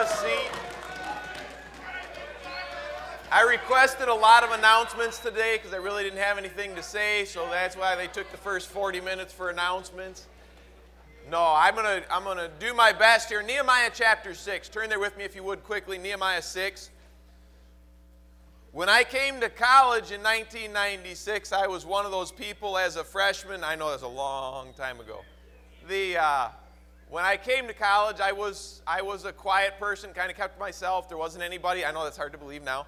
a seat. I requested a lot of announcements today because I really didn't have anything to say, so that's why they took the first 40 minutes for announcements. No, I'm gonna do my best here. Nehemiah chapter 6. Turn there with me if you would quickly. Nehemiah 6. When I came to college in 1996, I was one of those people as a freshman. I know that's a long time ago. When I came to college, I was a quiet person, kind of kept to myself. There wasn't anybody. I know that's hard to believe now.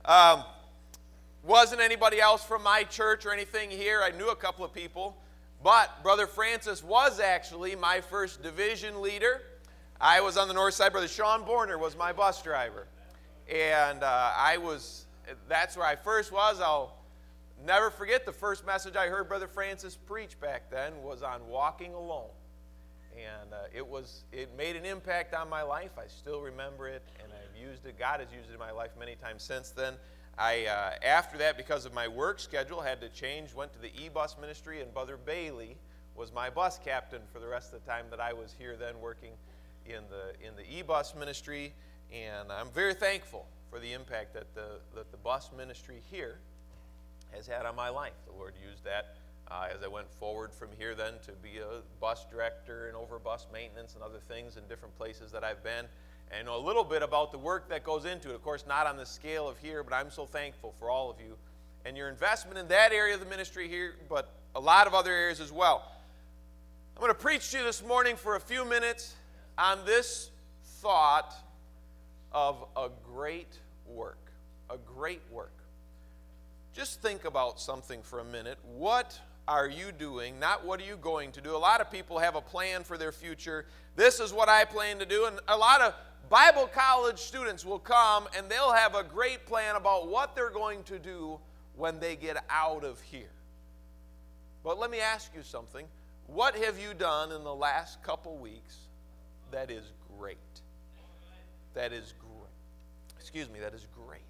Wasn't anybody else from my church or anything here. I knew a couple of people. But Brother Francis was actually my first division leader. I was on the north side. Brother Sean Borner was my bus driver. And that's where I first was. I'll never forget the first message I heard Brother Francis preach back then was on walking alone. And it made an impact on my life. I still remember it, and I've used it. God has used it in my life many times since then. After that, because of my work schedule, had to change, went to the e-bus ministry, and Brother Bailey was my bus captain for the rest of the time that I was here then working in the e-bus ministry. And I'm very thankful for the impact that the bus ministry here has had on my life. The Lord used that as I went forward from here then to be a bus director and over bus maintenance and other things in different places that I've been. And I know a little bit about the work that goes into it. Of course, not on the scale of here, but I'm so thankful for all of you and your investment in that area of the ministry here, but a lot of other areas as well. I'm going to preach to you this morning for a few minutes on this thought of a great work. A great work. Just think about something for a minute. What are you doing? Not what are you going to do. A lot of people have a plan for their future. This is what I plan to do. And a lot of Bible college students will come and they'll have a great plan about what they're going to do when they get out of here. But let me ask you something. What have you done in the last couple weeks that is great? That is great. Excuse me, that is great.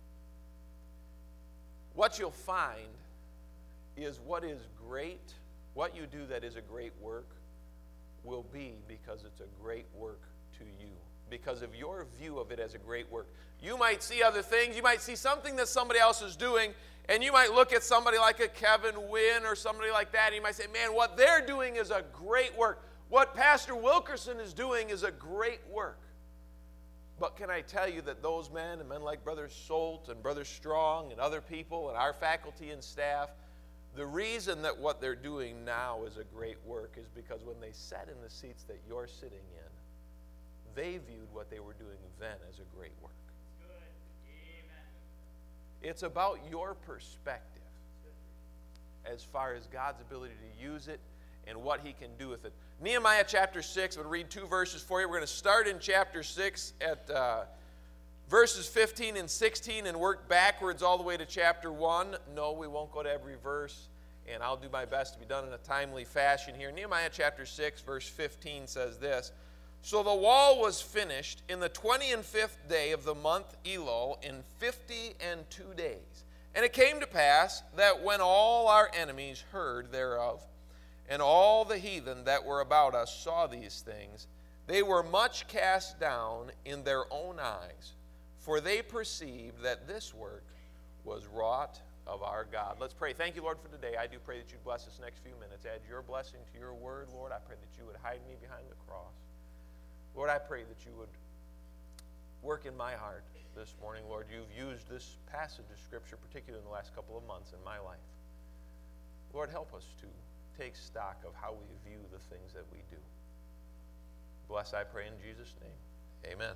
What you'll find is what is great, what you do that is a great work, will be because it's a great work to you. Because of your view of it as a great work. You might see other things. You might see something that somebody else is doing, and you might look at somebody like a Kevin Wynn or somebody like that, and you might say, man, what they're doing is a great work. What Pastor Wilkerson is doing is a great work. But can I tell you that those men and men like Brother Solt and Brother Strong and other people and our faculty and staff, the reason that what they're doing now is a great work is because when they sat in the seats that you're sitting in, they viewed what they were doing then as a great work. Good. Amen. It's about your perspective as far as God's ability to use it and what He can do with it. Nehemiah chapter 6, I'm going to read 2 verses for you. We're going to start in chapter 6 at verses 15 and 16 and work backwards all the way to chapter 1. No, we won't go to every verse, and I'll do my best to be done in a timely fashion here. Nehemiah chapter 6, verse 15 says this. So the wall was finished in the 25th day of the month Elul in 52 days. And it came to pass that when all our enemies heard thereof, and all the heathen that were about us saw these things, they were much cast down in their own eyes, for they perceived that this work was wrought of our God. Let's pray. Thank you, Lord, for today. I do pray that you'd bless us next few minutes. Add your blessing to your word, Lord. I pray that you would hide me behind the cross. Lord, I pray that you would work in my heart this morning. Lord, you've used this passage of Scripture, particularly in the last couple of months in my life. Lord, help us to take stock of how we view the things that we do. Bless, I pray, in Jesus' name. Amen.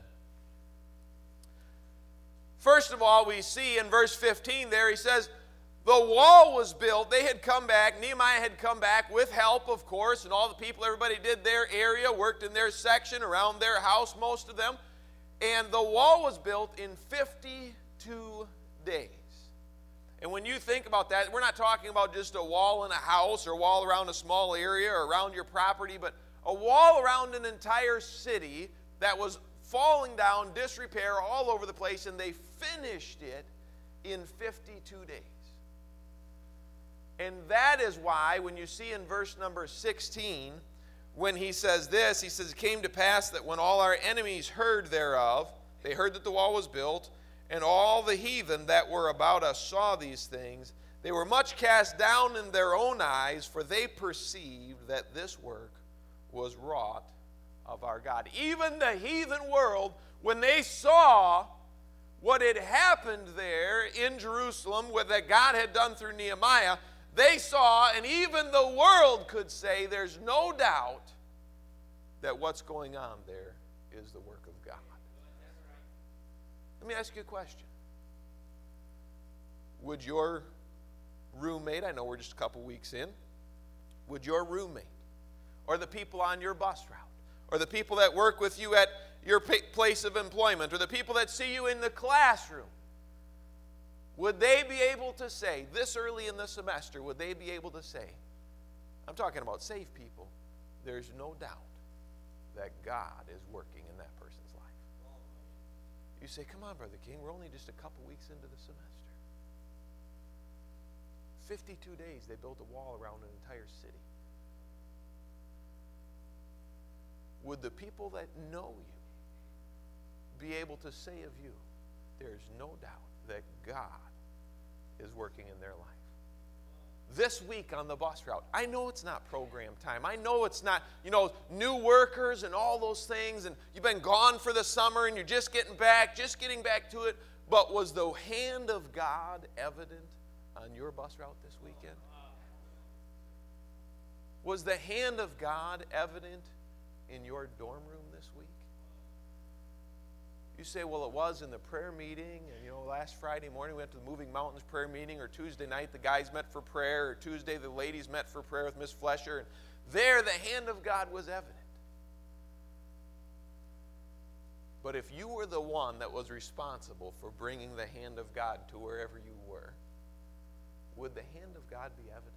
First of all, we see in verse 15 there, he says, the wall was built. They had come back. Nehemiah had come back with help, of course, and all the people, everybody did their area, worked in their section, around their house, most of them. And the wall was built in 52 days. And when you think about that, we're not talking about just a wall in a house or a wall around a small area or around your property, but a wall around an entire city that was falling down, disrepair all over the place, and they finished it in 52 days. And that is why, when you see in verse number 16, when he says this. He says, it came to pass that when all our enemies heard thereof, they heard that the wall was built, and all the heathen that were about us saw these things, they were much cast down in their own eyes, for they perceived that this work was wrought of our God. Even the heathen world, when they saw what had happened there in Jerusalem, what that God had done through Nehemiah, they saw, and even the world could say, there's no doubt that what's going on there is the work of God. Let me ask you a question. Would your roommate, I know we're just a couple weeks in, would your roommate, or the people on your bus route, or the people that work with you at your place of employment, or the people that see you in the classroom, would they be able to say, this early in the semester, would they be able to say, I'm talking about saved people, there's no doubt that God is working in that person's life? You say, come on, Brother King, we're only just a couple weeks into the semester. 52 days they built a wall around an entire city. Would the people that know you be able to say of you, there's no doubt that God is working in their life? This week on the bus route, I know it's not program time. I know it's not, new workers and all those things, and you've been gone for the summer and you're just getting back to it. But was the hand of God evident on your bus route this weekend? Was the hand of God evident in your dorm room this week? You say, well, it was in the prayer meeting, and last Friday morning we went to the Moving Mountains prayer meeting, or Tuesday night the guys met for prayer, or Tuesday the ladies met for prayer with Miss Flesher, and there the hand of God was evident. But if you were the one that was responsible for bringing the hand of God to wherever you were, would the hand of God be evident?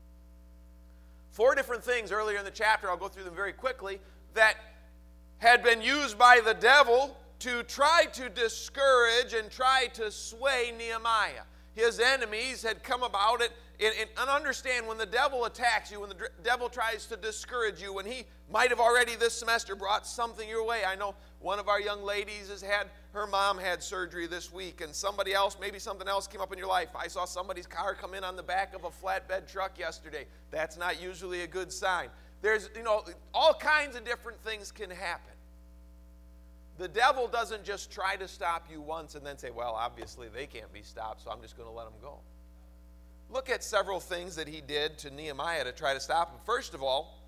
4 different things earlier in the chapter, I'll go through them very quickly, that had been used by the devil to try to discourage and try to sway Nehemiah. His enemies had come about it, and understand, when the devil attacks you, when the devil tries to discourage you, when he might have already this semester brought something your way. I know one of our young ladies her mom had surgery this week, and somebody else, maybe something else came up in your life. I saw somebody's car come in on the back of a flatbed truck yesterday. That's not usually a good sign. There's, all kinds of different things can happen. The devil doesn't just try to stop you once and then say, well, obviously they can't be stopped, so I'm just going to let them go. Look at several things that he did to Nehemiah to try to stop him. First of all,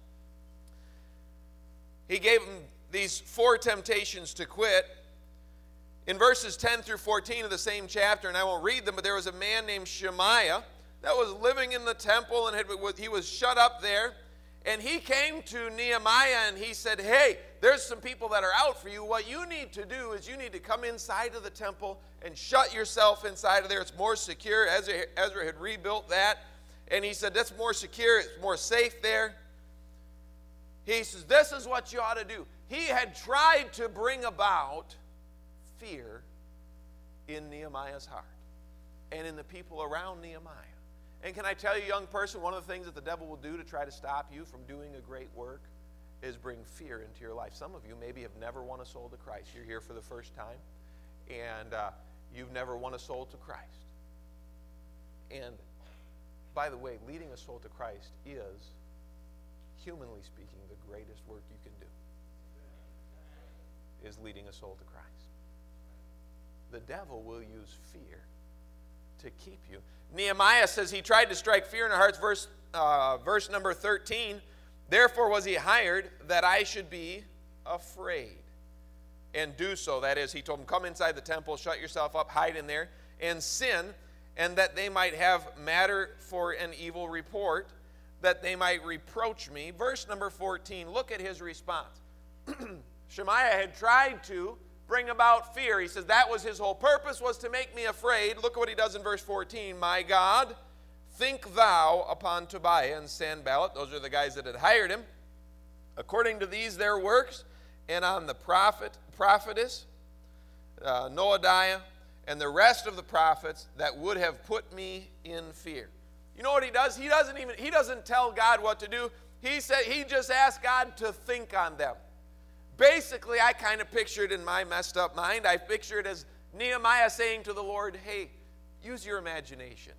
he gave him these 4 temptations to quit. In verses 10 through 14 of the same chapter, and I won't read them, but there was a man named Shemaiah that was living in the temple, and he was shut up there. And he came to Nehemiah and he said, hey, there's some people that are out for you. What you need to do is you need to come inside of the temple and shut yourself inside of there. It's more secure. Ezra had rebuilt that. And he said, that's more secure. It's more safe there. He says, this is what you ought to do. He had tried to bring about fear in Nehemiah's heart and in the people around Nehemiah. And can I tell you, young person, one of the things that the devil will do to try to stop you from doing a great work is bring fear into your life. Some of you maybe have never won a soul to Christ. You're here for the first time, and you've never won a soul to Christ. And by the way, leading a soul to Christ is, humanly speaking, the greatest work you can do, is leading a soul to Christ. The devil will use fear to keep you. Nehemiah says he tried to strike fear in our hearts. Verse number 13, therefore was he hired that I should be afraid and do so. That is, he told him, come inside the temple, shut yourself up, hide in there, and sin, and that they might have matter for an evil report, that they might reproach me. Verse number 14, look at his response. Shemaiah had tried to bring about fear. He says that was his whole purpose, was to make me afraid. Look at what he does in verse 14. My God, think thou upon Tobiah and Sanballat, those are the guys that had hired him, according to these their works, and on the prophetess, Noadiah, and the rest of the prophets that would have put me in fear. You know what he does? He doesn't tell God what to do. He said he just asked God to think on them. Basically, I kind of picture it in my messed up mind. I picture it as Nehemiah saying to the Lord, hey, use your imagination.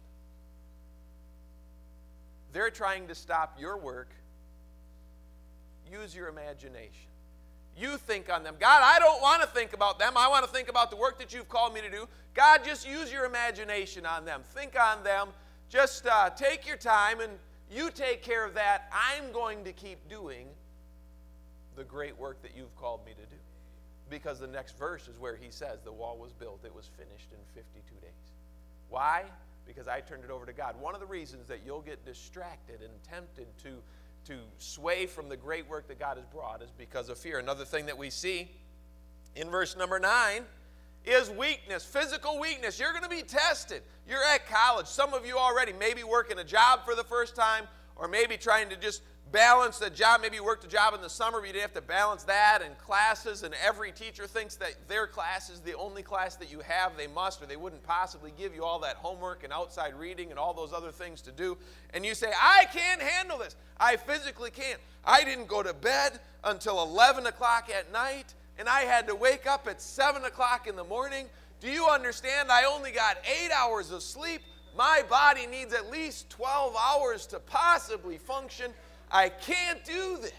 They're trying to stop your work. Use your imagination. You think on them. God, I don't want to think about them. I want to think about the work that you've called me to do. God, just use your imagination on them. Think on them. Just take your time and you take care of that. I'm going to keep doing the great work that you've called me to do. Because the next verse is where he says the wall was built. It was finished in 52 days. Why? Because I turned it over to God. One of the reasons that you'll get distracted and tempted to sway from the great work that God has brought is because of fear. Another thing that we see in verse number 9 is weakness, physical weakness. You're going to be tested. You're at college. Some of you already maybe working a job for the first time, or maybe trying to just balance the job. Maybe you worked a job in the summer, but you didn't have to balance that and classes, and every teacher thinks that their class is the only class that you have. They must, or they wouldn't possibly give you all that homework and outside reading and all those other things to do. And you say, I can't handle this. I physically can't. I didn't go to bed until 11 o'clock at night, and I had to wake up at 7 o'clock in the morning. Do you understand? I only got 8 hours of sleep. My body needs at least 12 hours to possibly function. I can't do this.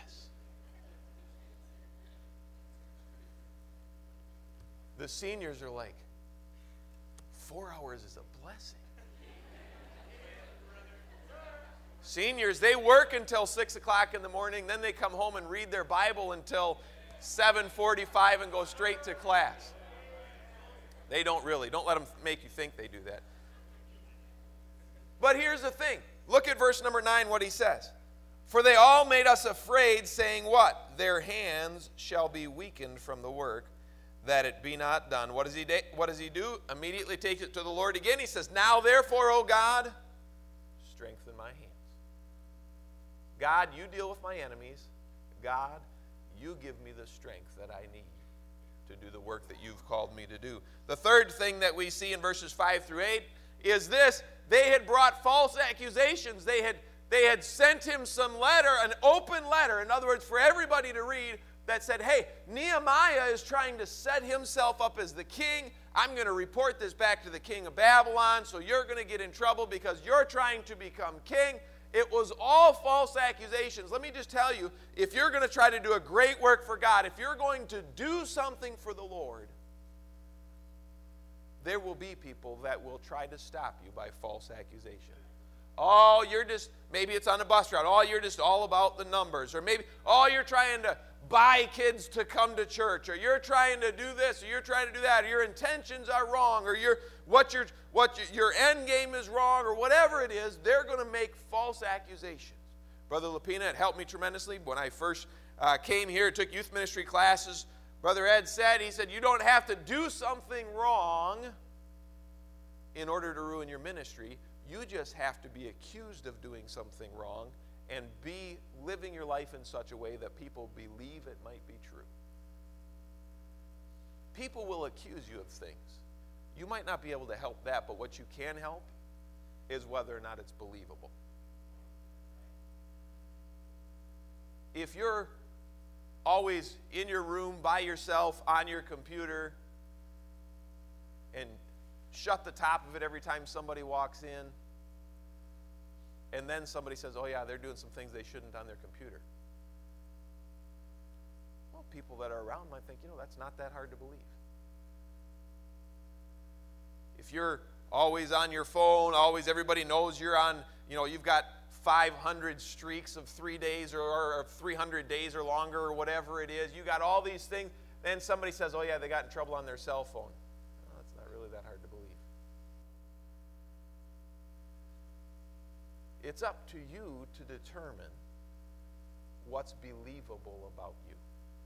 The seniors are like, 4 hours is a blessing. Seniors, they work until 6 o'clock in the morning, then they come home and read their Bible until 7:45 and go straight to class. They don't really. Don't let them make you think they do that. But here's the thing. Look at verse number 9, what he says. For they all made us afraid, saying what? Their hands shall be weakened from the work, that it be not done. What does he do? Immediately takes it to the Lord again. He says, now therefore, O God, strengthen my hands. God, you deal with my enemies. God, you give me the strength that I need to do the work that you've called me to do. The third thing that we see in verses 5 through 8 is this. They had brought false accusations. They had sent him some letter, an open letter, in other words, for everybody to read, that said, hey, Nehemiah is trying to set himself up as the king. I'm going to report this back to the king of Babylon, so you're going to get in trouble because you're trying to become king. It was all false accusations. Let me just tell you, if you're going to try to do a great work for God, if you're going to do something for the Lord, there will be people that will try to stop you by false accusation. Oh, you're just, maybe it's on a bus route. Oh, you're just all about the numbers. Or maybe, oh, you're trying to buy kids to come to church. Or you're trying to do this, or you're trying to do that. Or your intentions are wrong. Or your end game is wrong. Or whatever it is, they're going to make false accusations. Brother Lapina, it helped me tremendously. When I first came here, took youth ministry classes, Brother Ed said, he said, you don't have to do something wrong in order to ruin your ministry. You just have to be accused of doing something wrong and be living your life in such a way that people believe it might be true. People will accuse you of things. You might not be able to help that, but what you can help is whether or not it's believable. If you're always in your room by yourself on your computer and shut the top of it every time somebody walks in, and then somebody says, oh yeah, they're doing some things they shouldn't on their computer. Well, people that are around might think, that's not that hard to believe. If you're always on your phone, always everybody knows you're on, you've got 500 streaks of 3 days or 300 days or longer or whatever it is. You got all these things. Then somebody says, oh yeah, they got in trouble on their cell phone. Well, that's not really that hard to believe. It's up to you to determine what's believable about you.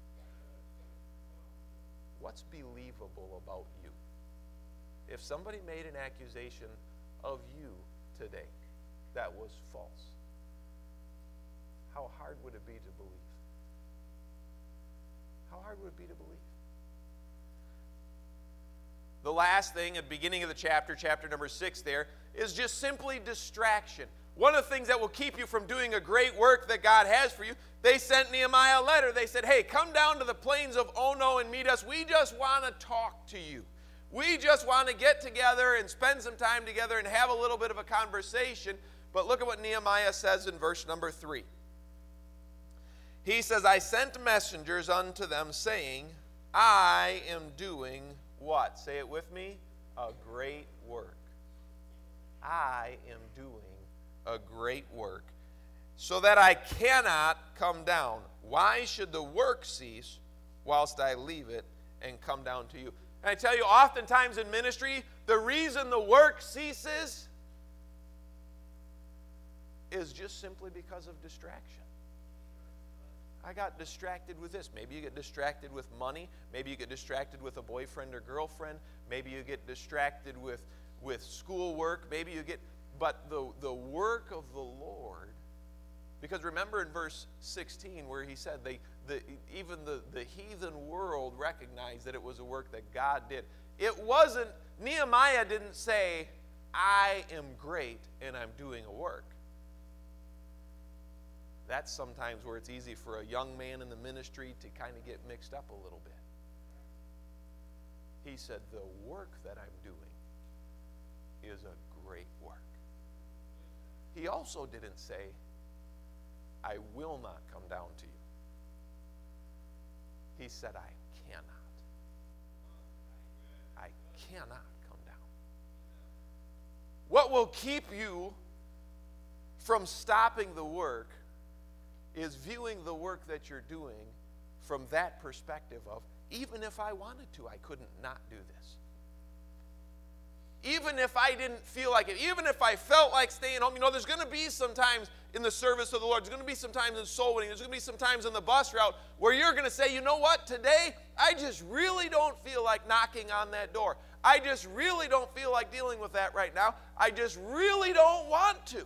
What's believable about you? If somebody made an accusation of you today that was false, how hard would it be to believe? How hard would it be to believe? The last thing at the beginning of the chapter number 6 there, is just simply distraction. one of the things that will keep you from doing a great work that God has for you, they sent Nehemiah a letter. They said, hey, come down to the plains of Ono and meet us. We just want to talk to you. We just want to get together and spend some time together and have a little bit of a conversation. But look at what Nehemiah says in verse number 3. He says, I sent messengers unto them, saying, I am doing what? Say it with me. A great work. I am doing a great work, so that I cannot come down. Why should the work cease whilst I leave it and come down to you? And I tell you, oftentimes in ministry, the reason the work ceases is just simply because of distraction. I got distracted with this. Maybe you get distracted with money. Maybe you get distracted with a boyfriend or girlfriend. Maybe you get distracted with schoolwork. Maybe you get, but the work of the Lord, because remember in verse 16 where he said even the heathen world recognized that it was a work that God did. It wasn't, Nehemiah didn't say, I am great and I'm doing a work. That's sometimes where it's easy for a young man in the ministry to kind of get mixed up a little bit. He said, the work that I'm doing is a great work. He also didn't say, I will not come down to you. He said, I cannot. I cannot come down. What will keep you from stopping the work is viewing the work that you're doing from that perspective of, even if I wanted to, I couldn't not do this. Even if I didn't feel like it, even if I felt like staying home, there's going to be some times in the service of the Lord, there's going to be some times in soul winning, there's going to be some times in the bus route where you're going to say, you know what, today I just really don't feel like knocking on that door. I just really don't feel like dealing with that right now. I just really don't want to.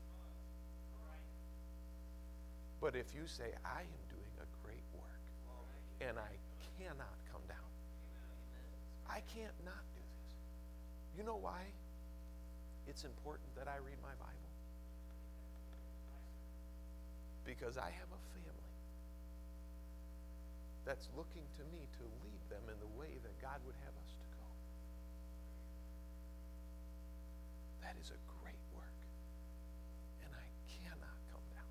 But if you say, I am doing a great work and I cannot come down, I can't not do this. You know why it's important that I read my Bible? Because I have a family that's looking to me to lead them in the way that God would have us to go. That is a great work, and I cannot come down.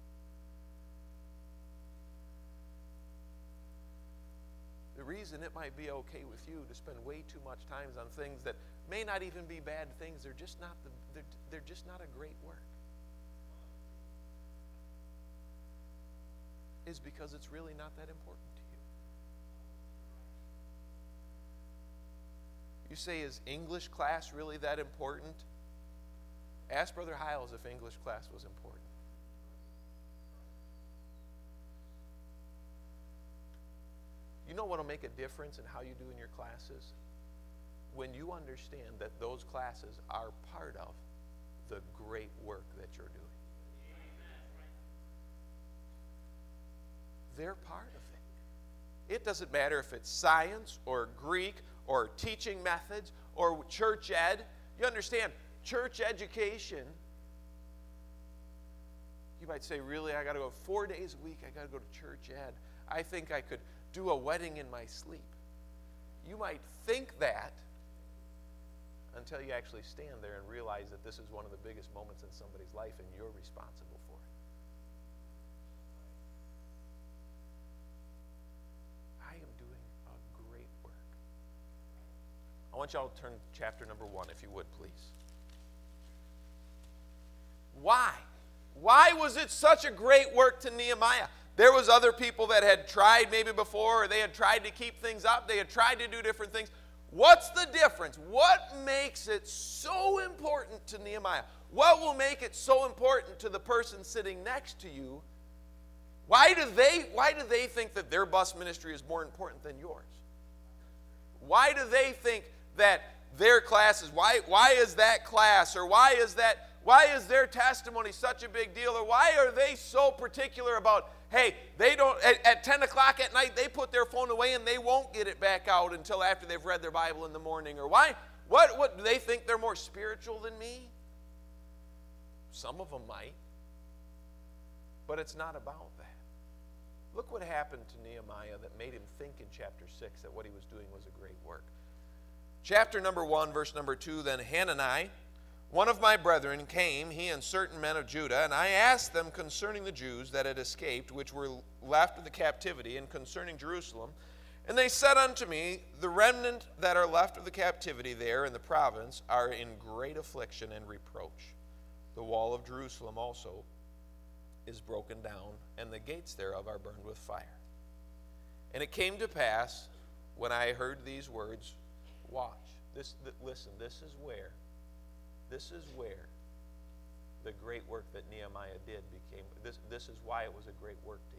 The reason it might be okay with you to spend way too much time on things that may not even be bad things, they're just not a great work, is because it's really not that important to you. You say, is English class really that important? Ask Brother Hiles if English class was important. You know what will make a difference in how you do in your classes? When you understand that those classes are part of the great work that you're doing. They're part of it. It doesn't matter if it's science or Greek or teaching methods or church ed. You understand, church education, you might say, really, I got to go 4 days a week, I got to go to church ed. I think I could do a wedding in my sleep. You might think that until you actually stand there and realize that this is one of the biggest moments in somebody's life and you're responsible for it. I am doing a great work. I want y'all to turn to chapter number 1, if you would, please. Why? Why was it such a great work to Nehemiah? There was other people that had tried maybe before, or they had tried to keep things up. They had tried to do different things. What's the difference? What makes it so important to Nehemiah? What will make it so important to the person sitting next to you? Why do they think that their bus ministry is more important than yours? Why do they think that their classes, why is that class, or why is their testimony such a big deal, or why are they so particular about, hey, they don't, at 10 o'clock at night, they put their phone away and they won't get it back out until after they've read their Bible in the morning? Or what do they think they're more spiritual than me? Some of them might. But it's not about that. Look what happened to Nehemiah that made him think in chapter 6 that what he was doing was a great work. Chapter number 1, verse number 2, then Hanani, one of my brethren, came, he and certain men of Judah, and I asked them concerning the Jews that had escaped, which were left of the captivity, and concerning Jerusalem. And they said unto me, the remnant that are left of the captivity there in the province are in great affliction and reproach. The wall of Jerusalem also is broken down, and the gates thereof are burned with fire. And it came to pass, when I heard these words, watch. Listen, this is where the great work that Nehemiah did became, this is why it was a great work to him.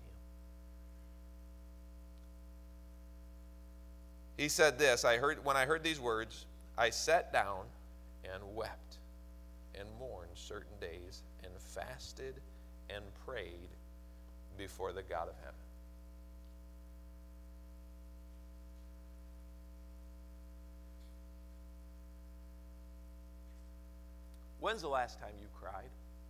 He said this, when I heard these words, I sat down and wept and mourned certain days and fasted and prayed before the God of heaven. When's the last time you cried?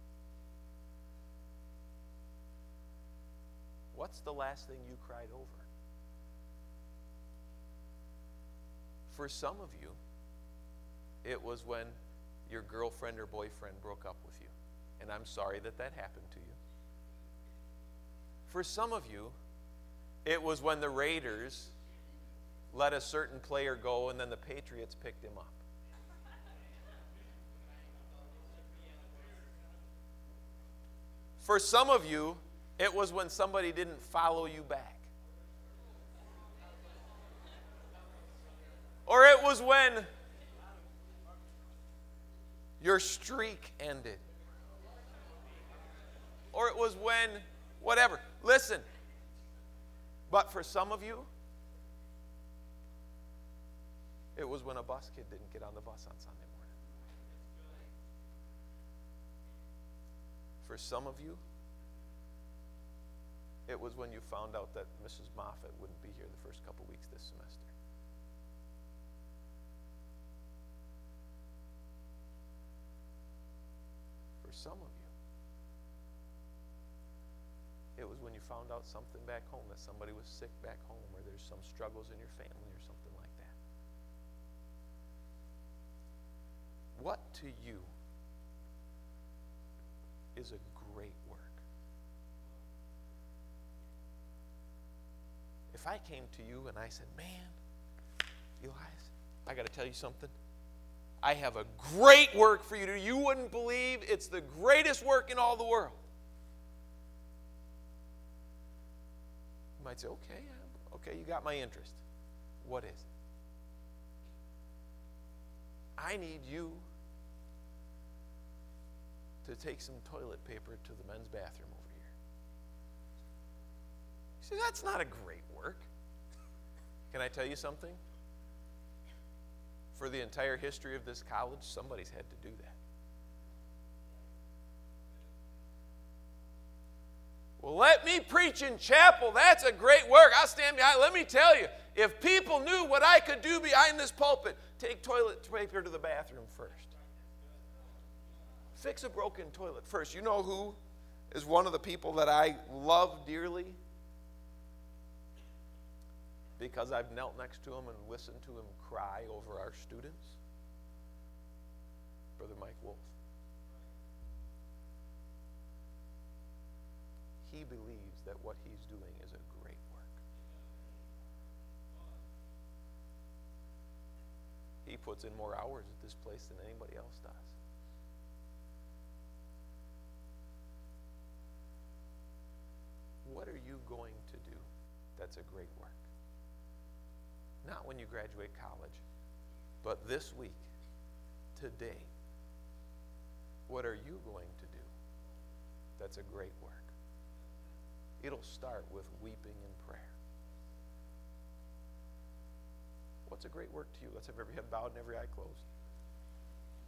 What's the last thing you cried over? For some of you, it was when your girlfriend or boyfriend broke up with you. And I'm sorry that happened to you. For some of you, it was when the Raiders let a certain player go and then the Patriots picked him up. For some of you, it was when somebody didn't follow you back. Or it was when your streak ended. Or it was when, whatever. Listen, but for some of you, it was when a bus kid didn't get on the bus on Sunday morning. For some of you, it was when you found out that Mrs. Moffat wouldn't be here the first couple weeks this semester. For some of you, it was when you found out something back home, that somebody was sick back home, or there's some struggles in your family or something like that. What to you is a great work? If I came to you and I said, man, Elias, I got to tell you something. I have a great work for you to do. You wouldn't believe it's the greatest work in all the world. You might say, okay, you got my interest. What is it? I need you to take some toilet paper to the men's bathroom over here. You say, that's not a great work. Can I tell you something? For the entire history of this college, somebody's had to do that. Well, let me preach in chapel. That's a great work. I'll stand behind. Let me tell you, if people knew what I could do behind this pulpit, take toilet paper to the bathroom first. Fix a broken toilet first. You know who is one of the people that I love dearly? Because I've knelt next to him and listened to him cry over our students? Brother Mike Wolf. He believes that what he's doing is a great work. He puts in more hours at this place than anybody else does. What are you going to do that's a great work? Not when you graduate college, but this week, today. What are you going to do that's a great work? It'll start with weeping and prayer. What's a great work to you? Let's have every head bowed and every eye closed.